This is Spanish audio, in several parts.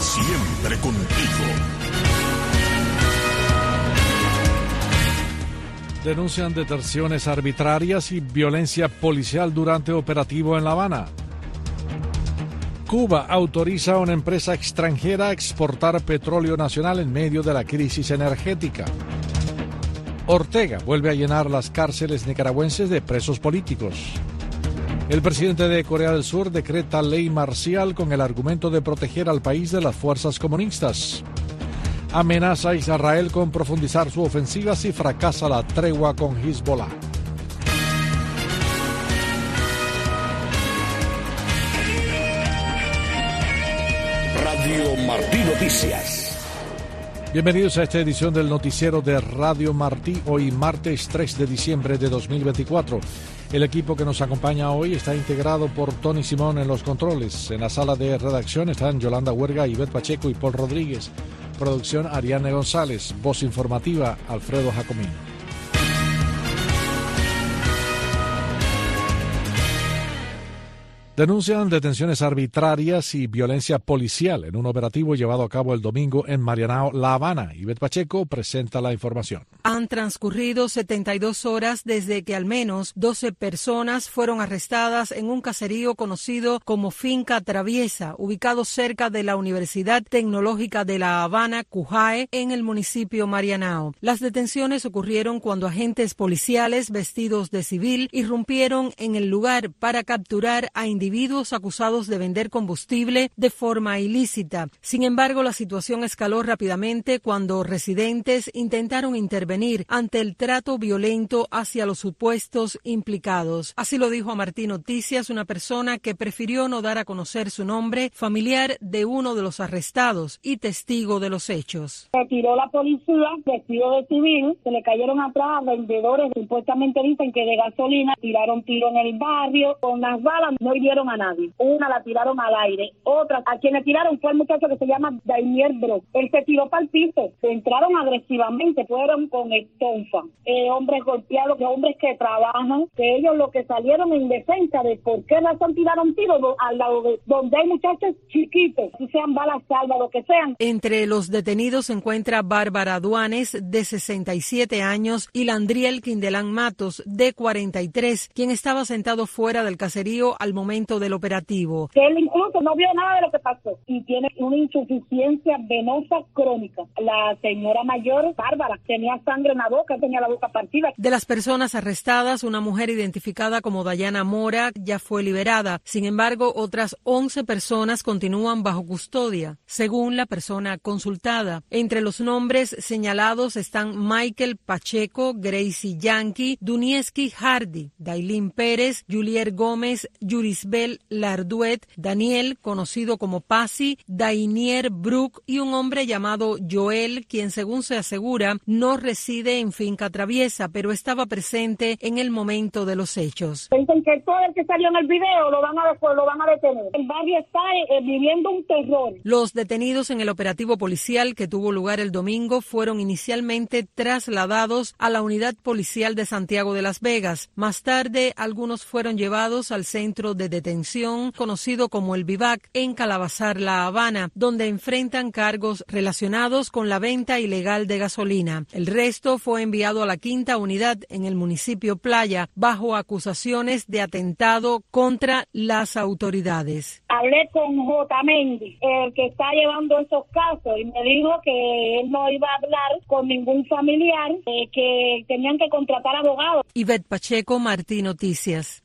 siempre contigo. Denuncian detenciones arbitrarias y violencia policial durante operativo en La Habana. Cuba autoriza a una empresa extranjera a exportar petróleo nacional en medio de la crisis energética. Ortega vuelve a llenar las cárceles nicaragüenses de presos políticos. El presidente de Corea del Sur decreta ley marcial con el argumento de proteger al país de las fuerzas comunistas. Amenaza a Israel con profundizar su ofensiva si fracasa la tregua con Hezbollah. Radio Martí Noticias. Bienvenidos a esta edición del noticiero de Radio Martí, hoy martes 3 de diciembre de 2024. El equipo que nos acompaña hoy está integrado por Tony Simón en los controles. En la sala de redacción están Yolanda Huerga, Ivette Pacheco y Paul Rodríguez. Producción Ariane González. Voz informativa Alfredo Jacomín. Denuncian detenciones arbitrarias y violencia policial en un operativo llevado a cabo el domingo en Marianao, La Habana. Ivette Pacheco presenta la información. Han transcurrido 72 horas desde que al menos 12 personas fueron arrestadas en un caserío conocido como Finca Traviesa, ubicado cerca de la Universidad Tecnológica de La Habana, CUJAE, en el municipio Marianao. Las detenciones ocurrieron cuando agentes policiales vestidos de civil irrumpieron en el lugar para capturar a individuos acusados de vender combustible de forma ilícita. Sin embargo, la situación escaló rápidamente cuando residentes intentaron intervenir ante el trato violento hacia los supuestos implicados. Así lo dijo a Martí Noticias una persona que prefirió no dar a conocer su nombre, familiar de uno de los arrestados y testigo de los hechos. Se tiró la policía vestido de civil, se le cayeron atrás a vendedores, supuestamente dicen que de gasolina, tiraron tiro en el barrio, con las balas no hirieron a nadie. Una la tiraron al aire, otra, a quien le tiraron fue el muchacho que se llama Daniel Brook. Él se tiró para el piso, se entraron agresivamente, fueron con estonfa. Hombres golpeados, hombres que trabajan, que ellos lo que salieron en defensa de por qué razón tiraron tiros al lado de donde hay muchachos chiquitos, si sean balas salvas, lo que sean. Entre los detenidos se encuentra Bárbara Duanes, de 67 años, y Landriel Quindelán Matos, de 43, quien estaba sentado fuera del caserío al momento del operativo. Él incluso no vio nada de lo que pasó y tiene una insuficiencia venosa crónica. La señora mayor, Bárbara, tenía sangre en la boca, tenía la boca partida. De las personas arrestadas, una mujer identificada como Dayana Mora ya fue liberada. Sin embargo, otras 11 personas continúan bajo custodia, según la persona consultada. Entre los nombres señalados están Michael Pacheco, Gracie Yankee, Dunieski Hardy, Dailín Pérez, Julier Gómez, Yurisbel Larduet, Daniel, conocido como Pasi, Dainier Brook y un hombre llamado Joel, quien según se asegura no reside en Finca Traviesa, pero estaba presente en el momento de los hechos. Dicen que todo el que salió en el video lo van a detener. El barrio está viviendo un terror. Los detenidos en el operativo policial que tuvo lugar el domingo fueron inicialmente trasladados a la unidad policial de Santiago de Las Vegas. Más tarde, algunos fueron llevados al centro de detención conocido como el Vivac en Calabazar, La Habana, donde enfrentan cargos relacionados con la venta ilegal de gasolina. El resto fue enviado a la quinta unidad en el municipio Playa bajo acusaciones de atentado contra las autoridades. Hablé con J. Mendy, el que está llevando esos casos, y me dijo que él no iba a hablar con ningún familiar, que tenían que contratar abogados. Ivette Pacheco, Martí Noticias.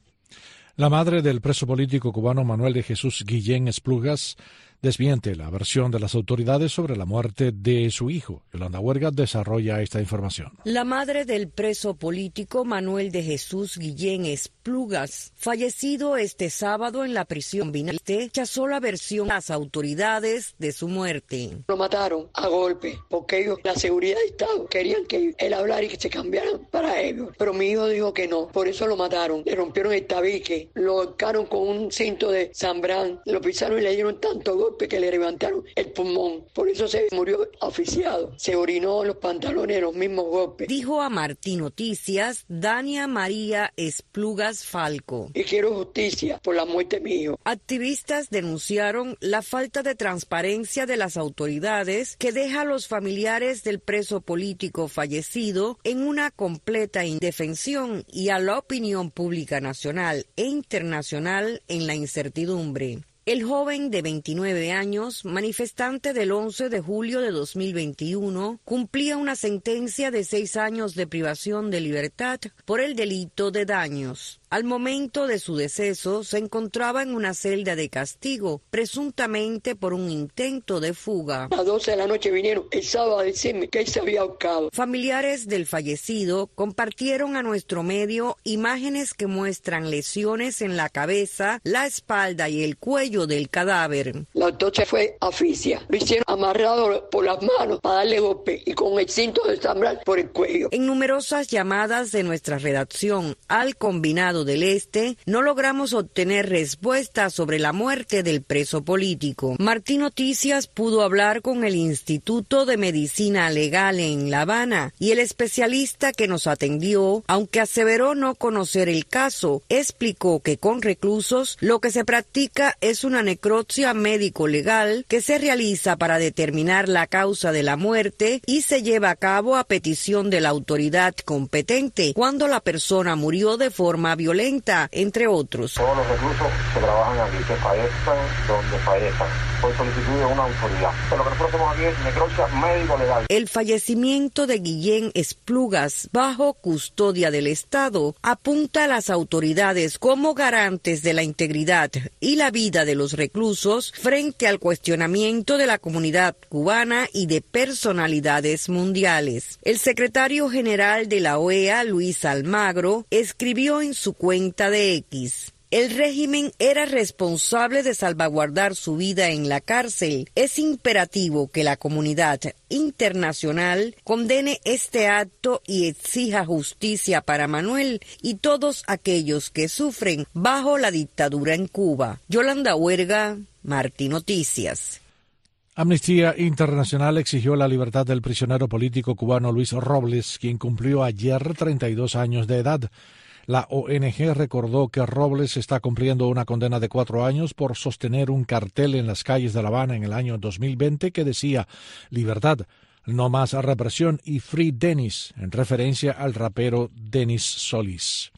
La madre del preso político cubano Manuel de Jesús Guillén Esplugas desmiente la versión de las autoridades sobre la muerte de su hijo. Yolanda Huerga desarrolla esta información. La madre del preso político Manuel de Jesús Guillén Esplugas, fallecido este sábado en la prisión Vinalite, rechazó la versión de las autoridades de su muerte. Lo mataron a golpe porque ellos, la seguridad del Estado, querían que él hablara y que se cambiaran para ellos. Pero mi hijo dijo que no, por eso lo mataron. Le rompieron el tabique, lo ahorcaron con un cinto de zambrán, lo pisaron y le dieron tanto golpe golpe que le levantaron el pulmón. Por eso se murió asfixiado. Se orinó en los pantalones de los mismos golpes. Dijo a Martín Noticias Dania María Esplugas Falco. Y quiero justicia por la muerte de mi hijo. Activistas denunciaron la falta de transparencia de las autoridades que deja a los familiares del preso político fallecido en una completa indefensión y a la opinión pública nacional e internacional en la incertidumbre. El joven de 29 años, manifestante del 11 de julio de 2021, cumplía una sentencia de 6 años de privación de libertad por el delito de daños. Al momento de su deceso, se encontraba en una celda de castigo, presuntamente por un intento de fuga. A las 12 de la noche vinieron el sábado a decirme que él se había ahorcado. Familiares del fallecido compartieron a nuestro medio imágenes que muestran lesiones en la cabeza, la espalda y el cuello del cadáver. La autopsia fue asfixia. Lo hicieron amarrado por las manos para darle golpe y con el cinto de sambral por el cuello. En numerosas llamadas de nuestra redacción al Combinado del Este, no logramos obtener respuestas sobre la muerte del preso político. Martín Noticias pudo hablar con el Instituto de Medicina Legal en La Habana y el especialista que nos atendió, aunque aseveró no conocer el caso, explicó que con reclusos lo que se practica es una necropsia médico-legal que se realiza para determinar la causa de la muerte y se lleva a cabo a petición de la autoridad competente cuando la persona murió de forma violenta, entre otros. Todos los reclusos que trabajan aquí, que fallezcan donde fallezcan, por solicitud de una autoridad. Pero lo que nosotros hacemos aquí es necropsia médico-legal. El fallecimiento de Guillén Esplugas, bajo custodia del Estado, apunta a las autoridades como garantes de la integridad y la vida de los reclusos frente al cuestionamiento de la comunidad cubana y de personalidades mundiales. El secretario general de la OEA, Luis Almagro, escribió en su cuenta de X: el régimen era responsable de salvaguardar su vida en la cárcel. Es imperativo que la comunidad internacional condene este acto y exija justicia para Manuel y todos aquellos que sufren bajo la dictadura en Cuba. Yolanda Huerga, Martín Noticias. Amnistía Internacional exigió la libertad del prisionero político cubano Luis Robles, quien cumplió ayer 32 años de edad. La ONG recordó que Robles está cumpliendo una condena de 4 años por sostener un cartel en las calles de La Habana en el año 2020 que decía «Libertad, no más represión» y «Free Dennis», en referencia al rapero Denis Solís.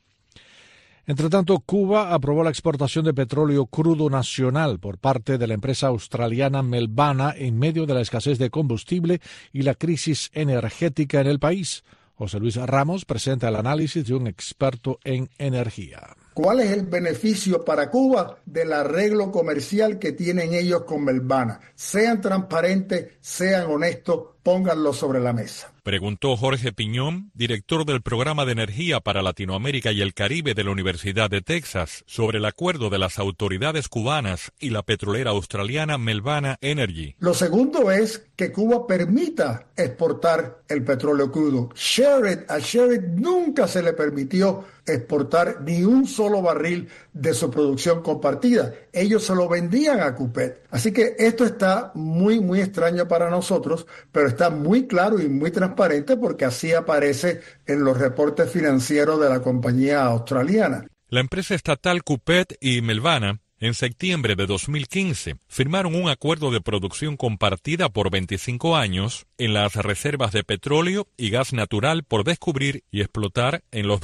Entre tanto, Cuba aprobó la exportación de petróleo crudo nacional por parte de la empresa australiana Melvana en medio de la escasez de combustible y la crisis energética en el país. José Luis Ramos presenta el análisis de un experto en energía. ¿Cuál es el beneficio para Cuba del arreglo comercial que tienen ellos con Melvana? Sean transparentes, sean honestos, pónganlo sobre la mesa. Preguntó Jorge Piñón, director del Programa de Energía para Latinoamérica y el Caribe de la Universidad de Texas, sobre el acuerdo de las autoridades cubanas y la petrolera australiana Melvana Energy. Lo segundo es que Cuba permita exportar el petróleo crudo. A Sherrod nunca se le permitió exportar ni un solo barril de su producción compartida. Ellos se lo vendían a Cupet. Así que esto está muy extraño para nosotros, pero está muy claro y muy transparente porque así aparece en los reportes financieros de la compañía australiana. La empresa estatal Cupet y Melvana en septiembre de 2015 firmaron un acuerdo de producción compartida por 25 años en las reservas de petróleo y gas natural por descubrir y explotar en los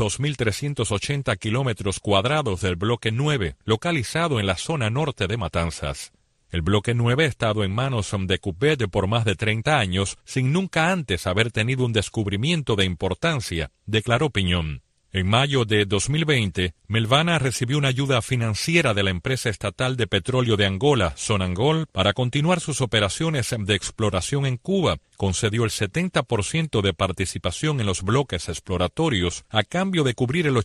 2.380 kilómetros cuadrados del Bloque 9, localizado en la zona norte de Matanzas. El Bloque 9 ha estado en manos de Cupet por más de 30 años, sin nunca antes haber tenido un descubrimiento de importancia, declaró Piñón. En mayo de 2020, Melvana recibió una ayuda financiera de la empresa estatal de petróleo de Angola, Sonangol, para continuar sus operaciones de exploración en Cuba. Concedió el 70% de participación en los bloques exploratorios a cambio de cubrir el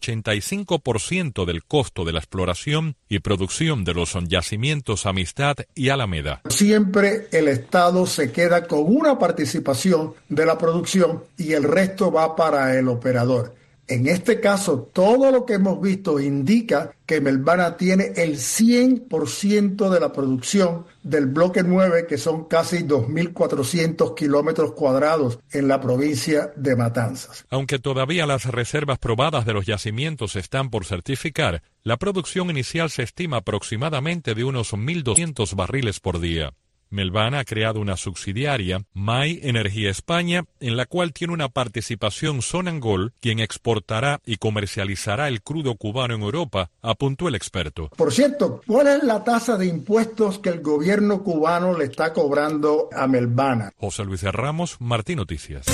85% del costo de la exploración y producción de los yacimientos Amistad y Alameda. Siempre el Estado se queda con una participación de la producción y el resto va para el operador. En este caso, todo lo que hemos visto indica que Melvana tiene el 100% de la producción del bloque 9, que son casi 2.400 kilómetros cuadrados en la provincia de Matanzas. Aunque todavía las reservas probadas de los yacimientos están por certificar, la producción inicial se estima aproximadamente de unos 1.200 barriles por día. Melvana ha creado una subsidiaria, MAI Energía España, en la cual tiene una participación Sonangol, quien exportará y comercializará el crudo cubano en Europa, apuntó el experto. Por cierto, ¿cuál es la tasa de impuestos que el gobierno cubano le está cobrando a Melvana? José Luis Ramos, Martín Noticias.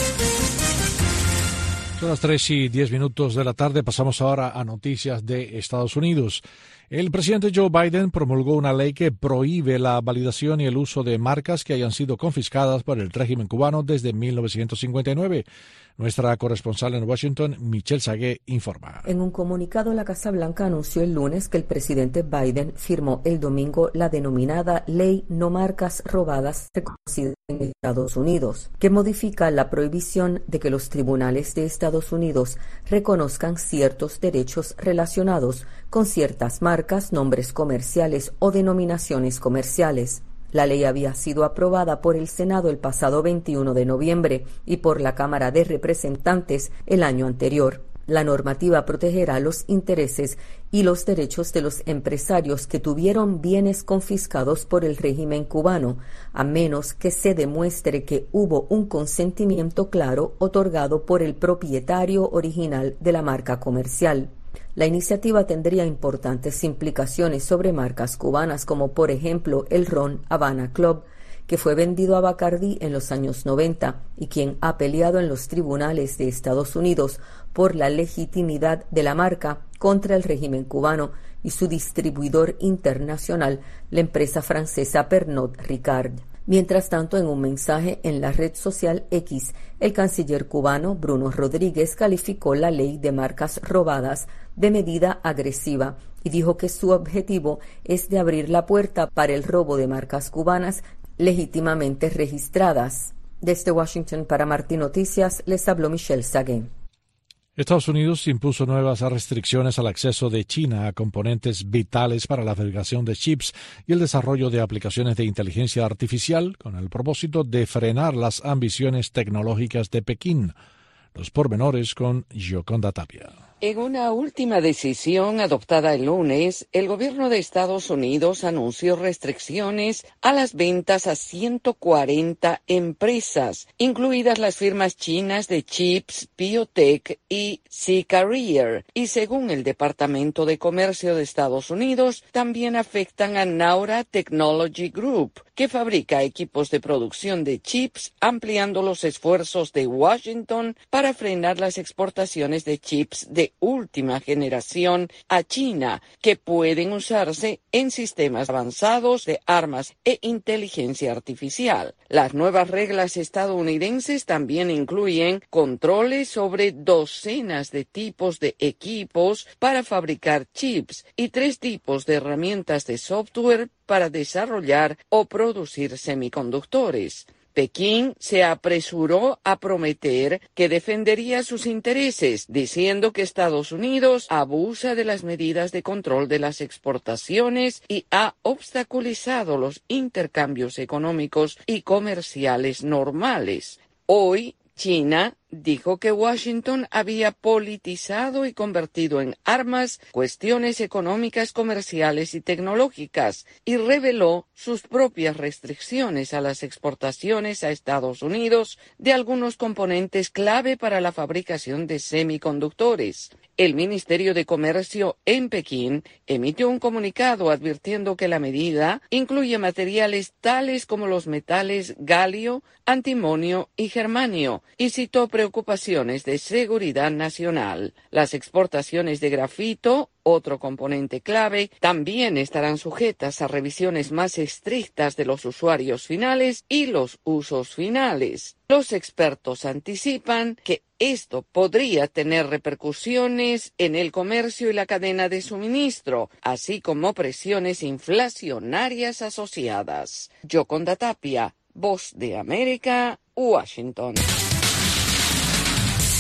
Son las 3:10 de la tarde. Pasamos ahora a noticias de Estados Unidos. El presidente Joe Biden promulgó una ley que prohíbe la validación y el uso de marcas que hayan sido confiscadas por el régimen cubano desde 1959. Nuestra corresponsal en Washington, Michelle Sagué, informa. En un comunicado, la Casa Blanca anunció el lunes que el presidente Biden firmó el domingo la denominada Ley No Marcas Robadas reconocida en Estados Unidos, que modifica la prohibición de que los tribunales de Estados Unidos reconozcan ciertos derechos relacionados con ciertas marcas, nombres comerciales o denominaciones comerciales. La ley había sido aprobada por el Senado el pasado 21 de noviembre y por la Cámara de Representantes el año anterior. La normativa protegerá los intereses y los derechos de los empresarios que tuvieron bienes confiscados por el régimen cubano, a menos que se demuestre que hubo un consentimiento claro otorgado por el propietario original de la marca comercial. La iniciativa tendría importantes implicaciones sobre marcas cubanas como, por ejemplo, el ron Havana Club, que fue vendido a Bacardí en los años 90 y quien ha peleado en los tribunales de Estados Unidos por la legitimidad de la marca contra el régimen cubano y su distribuidor internacional, la empresa francesa Pernod Ricard. Mientras tanto, en un mensaje en la red social X, el canciller cubano Bruno Rodríguez calificó la ley de marcas robadas de medida agresiva y dijo que su objetivo es de abrir la puerta para el robo de marcas cubanas legítimamente registradas. Desde Washington para Martín Noticias les habló Michelle Sagué. Estados Unidos impuso nuevas restricciones al acceso de China a componentes vitales para la fabricación de chips y el desarrollo de aplicaciones de inteligencia artificial con el propósito de frenar las ambiciones tecnológicas de Pekín. Los pormenores con Gioconda Tapia. En una última decisión adoptada el lunes, el gobierno de Estados Unidos anunció restricciones a las ventas a 140 empresas, incluidas las firmas chinas de chips, Biotech y C-Carrier, y según el Departamento de Comercio de Estados Unidos, también afectan a Naura Technology Group, que fabrica equipos de producción de chips, ampliando los esfuerzos de Washington para frenar las exportaciones de chips de última generación a China, que pueden usarse en sistemas avanzados de armas e inteligencia artificial. Las nuevas reglas estadounidenses también incluyen controles sobre docenas de tipos de equipos para fabricar chips y 3 tipos de herramientas de software para desarrollar o producir semiconductores. Pekín se apresuró a prometer que defendería sus intereses, diciendo que Estados Unidos abusa de las medidas de control de las exportaciones y ha obstaculizado los intercambios económicos y comerciales normales. Hoy, China dijo que Washington había politizado y convertido en armas cuestiones económicas, comerciales y tecnológicas, y reveló sus propias restricciones a las exportaciones a Estados Unidos de algunos componentes clave para la fabricación de semiconductores. El Ministerio de Comercio en Pekín emitió un comunicado advirtiendo que la medida incluye materiales tales como los metales galio, antimonio y germanio, y citó preocupaciones de seguridad nacional. Las exportaciones de grafito, otro componente clave, también estarán sujetas a revisiones más estrictas de los usuarios finales y los usos finales. Los expertos anticipan que esto podría tener repercusiones en el comercio y la cadena de suministro, así como presiones inflacionarias asociadas. Gioconda Tapia, Voz de América, Washington.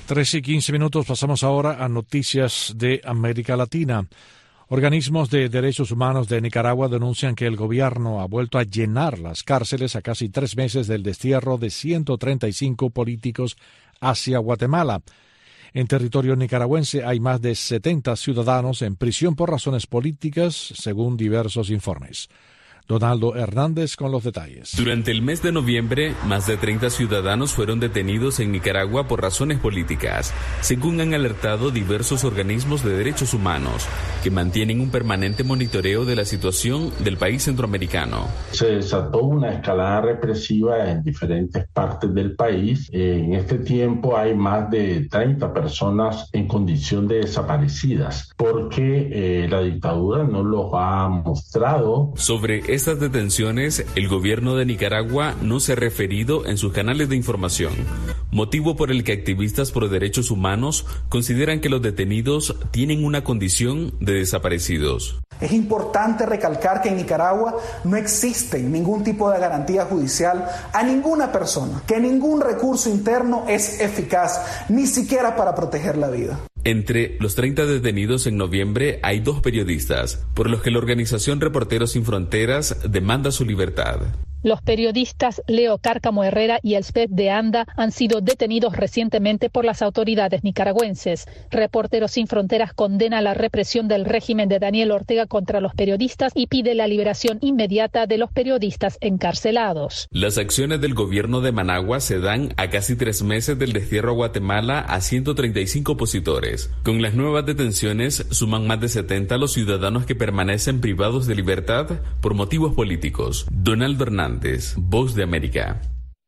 3:15, pasamos ahora a noticias de América Latina. Organismos de derechos humanos de Nicaragua denuncian que el gobierno ha vuelto a llenar las cárceles a casi 3 meses del destierro de 135 políticos hacia Guatemala. En territorio nicaragüense hay más de 70 ciudadanos en prisión por razones políticas, según diversos informes. Donaldo Hernández con los detalles. Durante el mes de noviembre, más de 30 ciudadanos fueron detenidos en Nicaragua por razones políticas, según han alertado diversos organismos de derechos humanos, que mantienen un permanente monitoreo de la situación del país centroamericano. Se desató una escalada represiva en diferentes partes del país. En este tiempo hay más de 30 personas en condición de desaparecidas, porque la dictadura no los ha mostrado. Sobre estas detenciones, el gobierno de Nicaragua no se ha referido en sus canales de información, motivo por el que activistas por derechos humanos consideran que los detenidos tienen una condición de desaparecidos. Es importante recalcar que en Nicaragua no existe ningún tipo de garantía judicial a ninguna persona, que ningún recurso interno es eficaz, ni siquiera para proteger la vida. Entre los 30 detenidos en noviembre hay 2 periodistas, por los que la organización Reporteros Sin Fronteras demanda su libertad. Los periodistas Leo Cárcamo Herrera y Elspeth de Anda han sido detenidos recientemente por las autoridades nicaragüenses. Reporteros Sin Fronteras condena la represión del régimen de Daniel Ortega contra los periodistas y pide la liberación inmediata de los periodistas encarcelados. Las acciones del gobierno de Managua se dan a casi 3 meses del destierro a Guatemala a 135 opositores. Con las nuevas detenciones suman más de 70 los ciudadanos que permanecen privados de libertad por motivos políticos. Donaldo Hernández, Voz de América.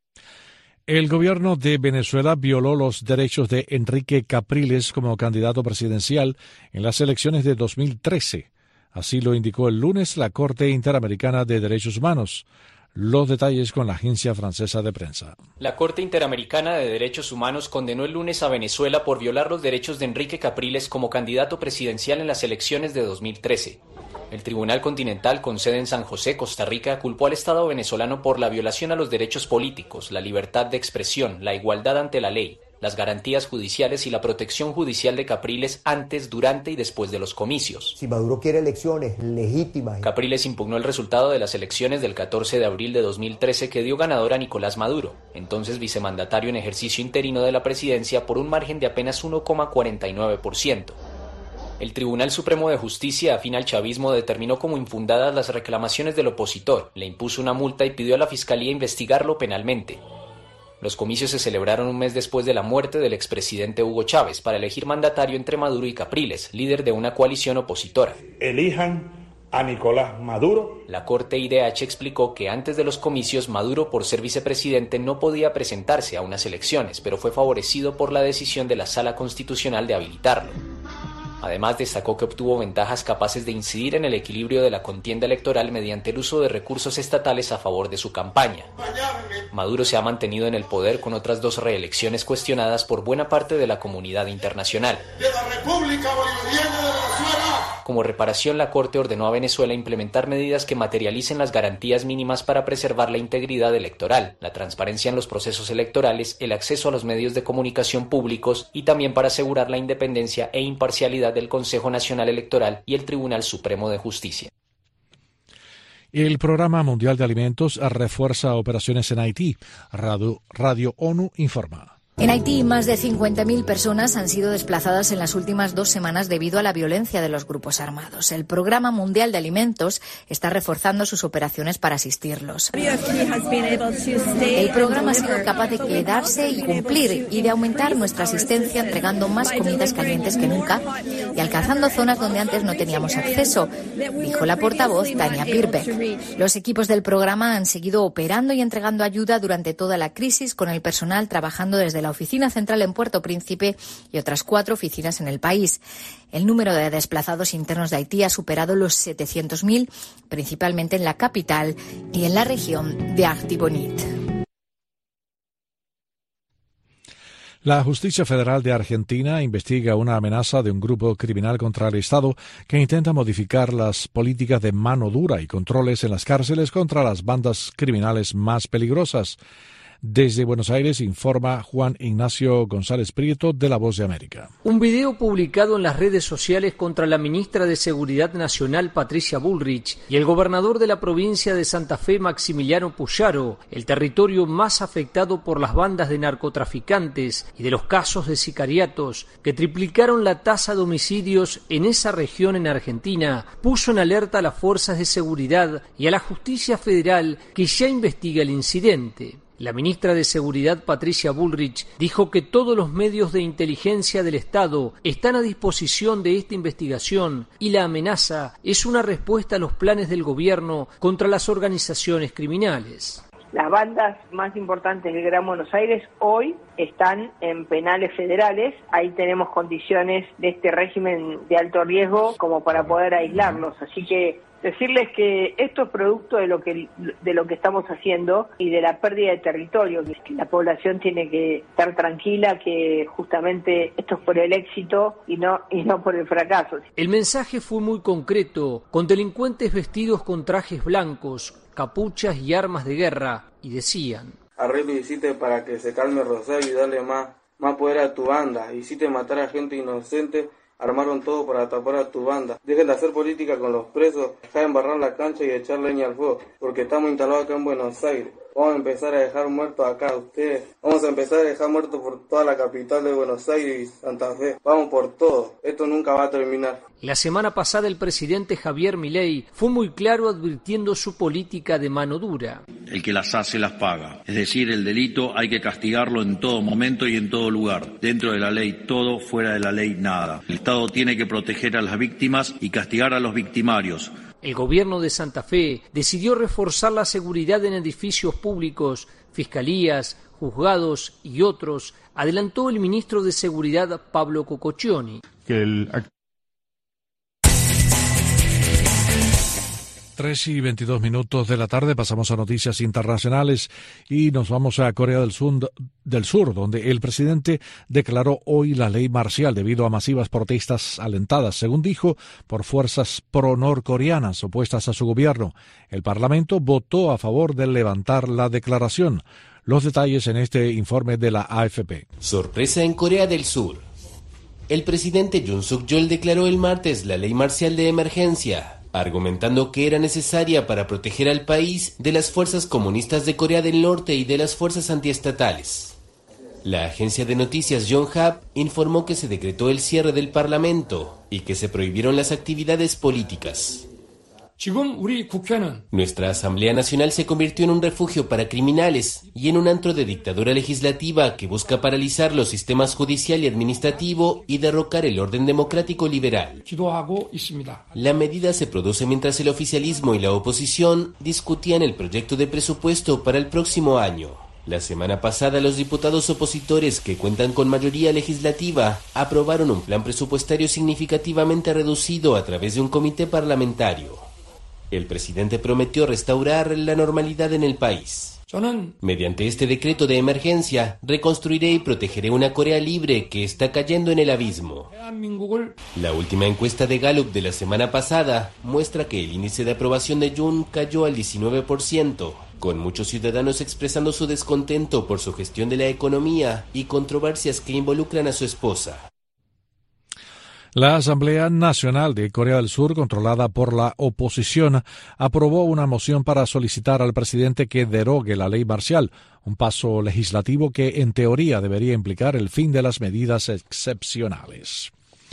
El gobierno de Venezuela violó los derechos de Enrique Capriles como candidato presidencial en las elecciones de 2013. Así lo indicó el lunes la Corte Interamericana de Derechos Humanos. Los detalles con la agencia francesa de prensa. La Corte Interamericana de Derechos Humanos condenó el lunes a Venezuela por violar los derechos de Enrique Capriles como candidato presidencial en las elecciones de 2013. El Tribunal Continental con sede en San José, Costa Rica, culpó al Estado venezolano por la violación a los derechos políticos, la libertad de expresión, la igualdad ante la ley, las garantías judiciales y la protección judicial de Capriles antes, durante y después de los comicios. Si Maduro quiere elecciones legítimas. Capriles impugnó el resultado de las elecciones del 14 de abril de 2013 que dio ganador a Nicolás Maduro, entonces vicemandatario en ejercicio interino de la presidencia, por un margen de apenas 1,49%. El Tribunal Supremo de Justicia, afín al chavismo, determinó como infundadas las reclamaciones del opositor, le impuso una multa y pidió a la Fiscalía investigarlo penalmente. Los comicios se celebraron un mes después de la muerte del expresidente Hugo Chávez para elegir mandatario entre Maduro y Capriles, líder de una coalición opositora. Elijan a Nicolás Maduro. La Corte IDH explicó que antes de los comicios, Maduro, por ser vicepresidente, no podía presentarse a unas elecciones, pero fue favorecido por la decisión de la Sala Constitucional de habilitarlo. Además, destacó que obtuvo ventajas capaces de incidir en el equilibrio de la contienda electoral mediante el uso de recursos estatales a favor de su campaña. Maduro se ha mantenido en el poder con otras 2 reelecciones cuestionadas por buena parte de la comunidad internacional. De la República Bolivariana de Venezuela. Como reparación, la Corte ordenó a Venezuela implementar medidas que materialicen las garantías mínimas para preservar la integridad electoral, la transparencia en los procesos electorales, el acceso a los medios de comunicación públicos y también para asegurar la independencia e imparcialidad del Consejo Nacional Electoral y el Tribunal Supremo de Justicia. El Programa Mundial de Alimentos refuerza operaciones en Haití. Radio ONU informa. En Haití, más de 50.000 personas han sido desplazadas en las últimas 2 semanas debido a la violencia de los grupos armados. El Programa Mundial de Alimentos está reforzando sus operaciones para asistirlos. El programa ha sido capaz de quedarse y cumplir y de aumentar nuestra asistencia entregando más comidas calientes que nunca y alcanzando zonas donde antes no teníamos acceso, dijo la portavoz Tania Pirbeck. Los equipos del programa han seguido operando y entregando ayuda durante toda la crisis, con el personal trabajando desde la oficina central en Puerto Príncipe y otras 4 oficinas en el país. El número de desplazados internos de Haití ha superado los 700.000, principalmente en la capital y en la región de Artibonite. La Justicia Federal de Argentina investiga una amenaza de un grupo criminal contra el Estado que intenta modificar las políticas de mano dura y controles en las cárceles contra las bandas criminales más peligrosas. Desde Buenos Aires informa Juan Ignacio González Prieto de La Voz de América. Un video publicado en las redes sociales contra la ministra de Seguridad Nacional Patricia Bullrich y el gobernador de la provincia de Santa Fe Maximiliano Puyaro, el territorio más afectado por las bandas de narcotraficantes y de los casos de sicariatos que triplicaron la tasa de homicidios en esa región en Argentina, puso en alerta a las fuerzas de seguridad y a la justicia federal que ya investiga el incidente. La ministra de Seguridad, Patricia Bullrich, dijo que todos los medios de inteligencia del Estado están a disposición de esta investigación y la amenaza es una respuesta a los planes del gobierno contra las organizaciones criminales. Las bandas más importantes del Gran Buenos Aires hoy están en penales federales. Ahí tenemos condiciones de este régimen de alto riesgo como para poder aislarlos. Así que decirles que esto es producto de lo que estamos haciendo y de la pérdida de territorio, que la población tiene que estar tranquila, que justamente esto es por el éxito y no por el fracaso. El mensaje fue muy concreto, con delincuentes vestidos con trajes blancos, capuchas y armas de guerra, y decían: arreglo hiciste para que se calme Rosario y darle más poder a tu banda, hiciste matar a gente inocente, armaron todo para tapar a tu banda. Dejen de hacer política con los presos, deja de embarrar la cancha y echar leña al fuego, porque estamos instalados acá en Buenos Aires. Vamos a empezar a dejar muertos acá a ustedes. Vamos a empezar a dejar muertos por toda la capital de Buenos Aires y Santa Fe. Vamos por todo. Esto nunca va a terminar. La semana pasada el presidente Javier Milei fue muy claro advirtiendo su política de mano dura. El que las hace las paga. Es decir, el delito hay que castigarlo en todo momento y en todo lugar. Dentro de la ley todo, fuera de la ley nada. El Estado tiene que proteger a las víctimas y castigar a los victimarios. El gobierno de Santa Fe decidió reforzar la seguridad en edificios públicos, fiscalías, juzgados y otros, adelantó el ministro de Seguridad Pablo Cococcioni. 3:22 de la tarde, pasamos a noticias internacionales y nos vamos a Corea del Sur, donde el presidente declaró hoy la ley marcial debido a masivas protestas alentadas, según dijo, por fuerzas pro-norcoreanas opuestas a su gobierno. El Parlamento votó a favor de levantar la declaración. Los detalles en este informe de la AFP. Sorpresa en Corea del Sur. El presidente Yoon Suk-yeol declaró el martes la ley marcial de emergencia, argumentando que era necesaria para proteger al país de las fuerzas comunistas de Corea del Norte y de las fuerzas antiestatales. La agencia de noticias Yonhap informó que se decretó el cierre del Parlamento y que se prohibieron las actividades políticas. Nuestra Asamblea Nacional se convirtió en un refugio para criminales y en un antro de dictadura legislativa que busca paralizar los sistemas judicial y administrativo y derrocar el orden democrático liberal. La medida se produce mientras el oficialismo y la oposición discutían el proyecto de presupuesto para el próximo año. La semana pasada, los diputados opositores que cuentan con mayoría legislativa aprobaron un plan presupuestario significativamente reducido a través de un comité parlamentario. El presidente prometió restaurar la normalidad en el país. Mediante este decreto de emergencia, reconstruiré y protegeré una Corea libre que está cayendo en el abismo. La última encuesta de Gallup de la semana pasada muestra que el índice de aprobación de Yoon cayó al 19%, con muchos ciudadanos expresando su descontento por su gestión de la economía y controversias que involucran a su esposa. La Asamblea Nacional de Corea del Sur, controlada por la oposición, aprobó una moción para solicitar al presidente que derogue la ley marcial, un paso legislativo que en teoría debería implicar el fin de las medidas excepcionales.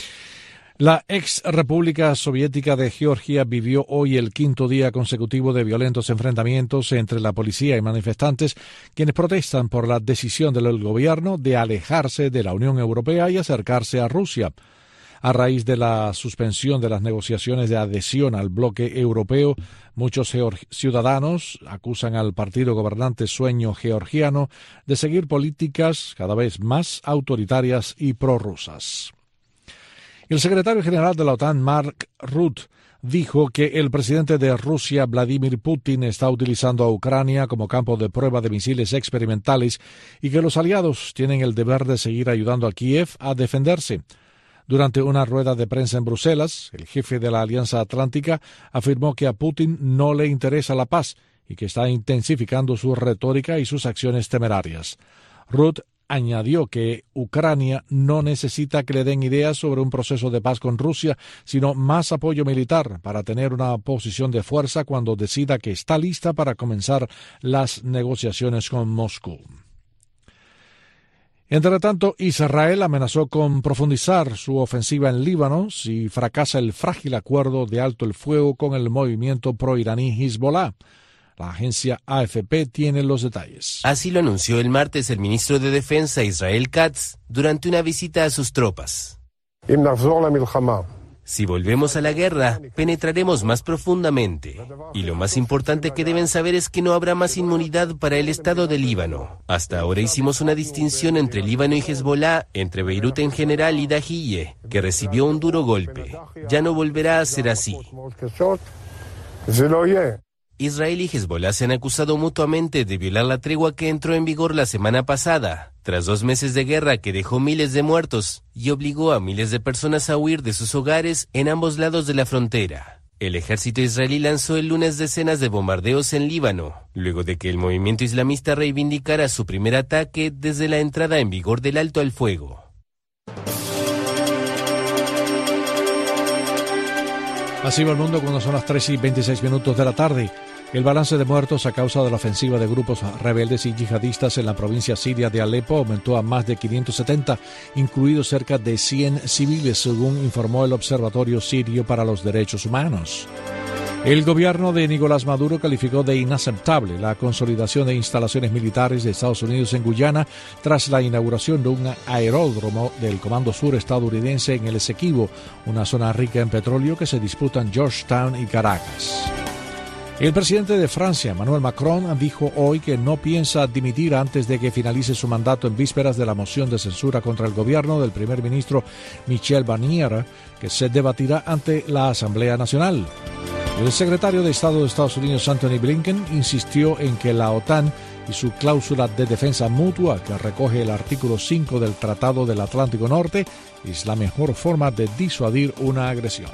La ex República Soviética de Georgia vivió hoy el quinto día consecutivo de violentos enfrentamientos entre la policía y manifestantes, quienes protestan por la decisión del gobierno de alejarse de la Unión Europea y acercarse a Rusia. A raíz de la suspensión de las negociaciones de adhesión al bloque europeo, muchos ciudadanos acusan al partido gobernante Sueño Georgiano de seguir políticas cada vez más autoritarias y prorrusas. El secretario general de la OTAN, Mark Rutte, dijo que el presidente de Rusia, Vladimir Putin, está utilizando a Ucrania como campo de prueba de misiles experimentales y que los aliados tienen el deber de seguir ayudando a Kiev a defenderse. Durante una rueda de prensa en Bruselas, el jefe de la Alianza Atlántica afirmó que a Putin no le interesa la paz y que está intensificando su retórica y sus acciones temerarias. Rudd añadió que Ucrania no necesita que le den ideas sobre un proceso de paz con Rusia, sino más apoyo militar para tener una posición de fuerza cuando decida que está lista para comenzar las negociaciones con Moscú. Entre tanto, Israel amenazó con profundizar su ofensiva en Líbano si fracasa el frágil acuerdo de alto el fuego con el movimiento proiraní Hezbollah. La agencia AFP tiene los detalles. Así lo anunció el martes el ministro de Defensa Israel Katz durante una visita a sus tropas. Si volvemos a la guerra, penetraremos más profundamente. Y lo más importante que deben saber es que no habrá más inmunidad para el Estado de Líbano. Hasta ahora hicimos una distinción entre Líbano y Hezbollah, entre Beirut en general y Dahiye, que recibió un duro golpe. Ya no volverá a ser así. Israel y Hezbollah se han acusado mutuamente de violar la tregua que entró en vigor la semana pasada, tras 2 meses de guerra que dejó miles de muertos y obligó a miles de personas a huir de sus hogares en ambos lados de la frontera. El ejército israelí lanzó el lunes decenas de bombardeos en Líbano, luego de que el movimiento islamista reivindicara su primer ataque desde la entrada en vigor del alto al fuego. Así va el mundo cuando son las 3:26 de la tarde. El balance de muertos a causa de la ofensiva de grupos rebeldes y yihadistas en la provincia siria de Alepo aumentó a más de 570, incluidos cerca de 100 civiles, según informó el Observatorio Sirio para los Derechos Humanos. El gobierno de Nicolás Maduro calificó de inaceptable la consolidación de instalaciones militares de Estados Unidos en Guyana tras la inauguración de un aeródromo del Comando Sur estadounidense en el Esequibo, una zona rica en petróleo que se disputan Georgetown y Caracas. El presidente de Francia, Emmanuel Macron, dijo hoy que no piensa dimitir antes de que finalice su mandato en vísperas de la moción de censura contra el gobierno del primer ministro Michel Barnier, que se debatirá ante la Asamblea Nacional. El secretario de Estado de Estados Unidos, Antony Blinken, insistió en que la OTAN y su cláusula de defensa mutua, que recoge el artículo 5 del Tratado del Atlántico Norte, es la mejor forma de disuadir una agresión.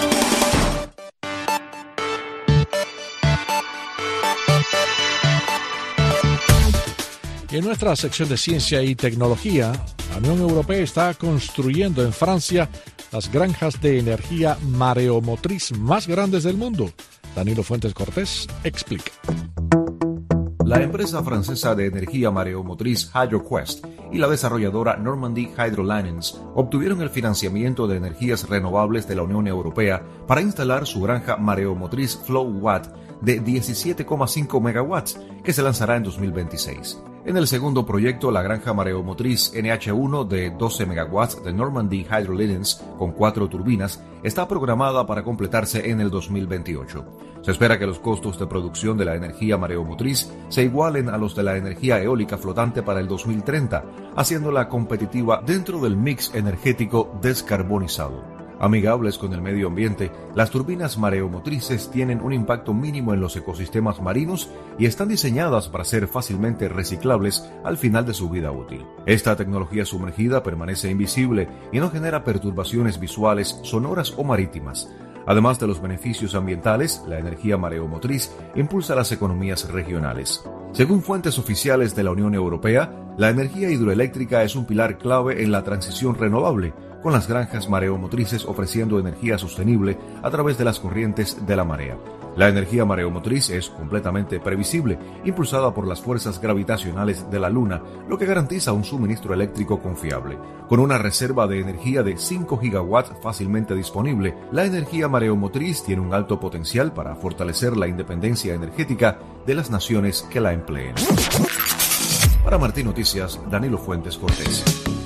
En nuestra sección de ciencia y tecnología, la Unión Europea está construyendo en Francia las granjas de energía mareomotriz más grandes del mundo. Danilo Fuentes Cortés explica. La empresa francesa de energía mareomotriz HydroQuest y la desarrolladora Normandy Hydrolinens obtuvieron el financiamiento de energías renovables de la Unión Europea para instalar su granja mareomotriz FlowWatt de 17,5 megawatts que se lanzará en 2026. En el segundo proyecto, la granja mareomotriz NH1 de 12 megawatts de Normandy Hydrolinens con 4 turbinas está programada para completarse en el 2028. Se espera que los costos de producción de la energía mareomotriz se igualen a los de la energía eólica flotante para el 2030, haciéndola competitiva dentro del mix energético descarbonizado. Amigables con el medio ambiente, las turbinas mareomotrices tienen un impacto mínimo en los ecosistemas marinos y están diseñadas para ser fácilmente reciclables al final de su vida útil. Esta tecnología sumergida permanece invisible y no genera perturbaciones visuales, sonoras o marítimas. Además de los beneficios ambientales, la energía mareomotriz impulsa las economías regionales. Según fuentes oficiales de la Unión Europea, la energía hidroeléctrica es un pilar clave en la transición renovable, con las granjas mareomotrices ofreciendo energía sostenible a través de las corrientes de la marea. La energía mareomotriz es completamente previsible, impulsada por las fuerzas gravitacionales de la Luna, lo que garantiza un suministro eléctrico confiable. Con una reserva de energía de 5 gigawatts fácilmente disponible, la energía mareomotriz tiene un alto potencial para fortalecer la independencia energética de las naciones que la empleen. Para Martín Noticias, Danilo Fuentes Cortés.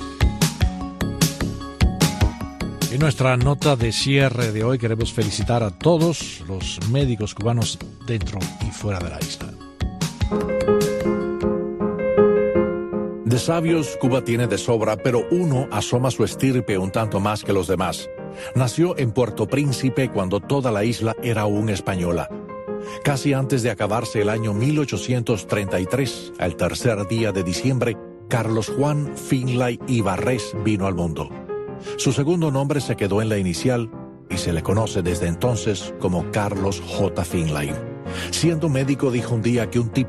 En nuestra nota de cierre de hoy queremos felicitar a todos los médicos cubanos dentro y fuera de la isla. De sabios Cuba tiene de sobra, pero uno asoma su estirpe un tanto más que los demás. Nació en Puerto Príncipe cuando toda la isla era aún española. Casi antes de acabarse el año 1833, al tercer día de diciembre, Carlos Juan Finlay Ibarrés vino al mundo. Su segundo nombre se quedó en la inicial y se le conoce desde entonces como Carlos J. Finlay. Siendo médico dijo un día que un tipo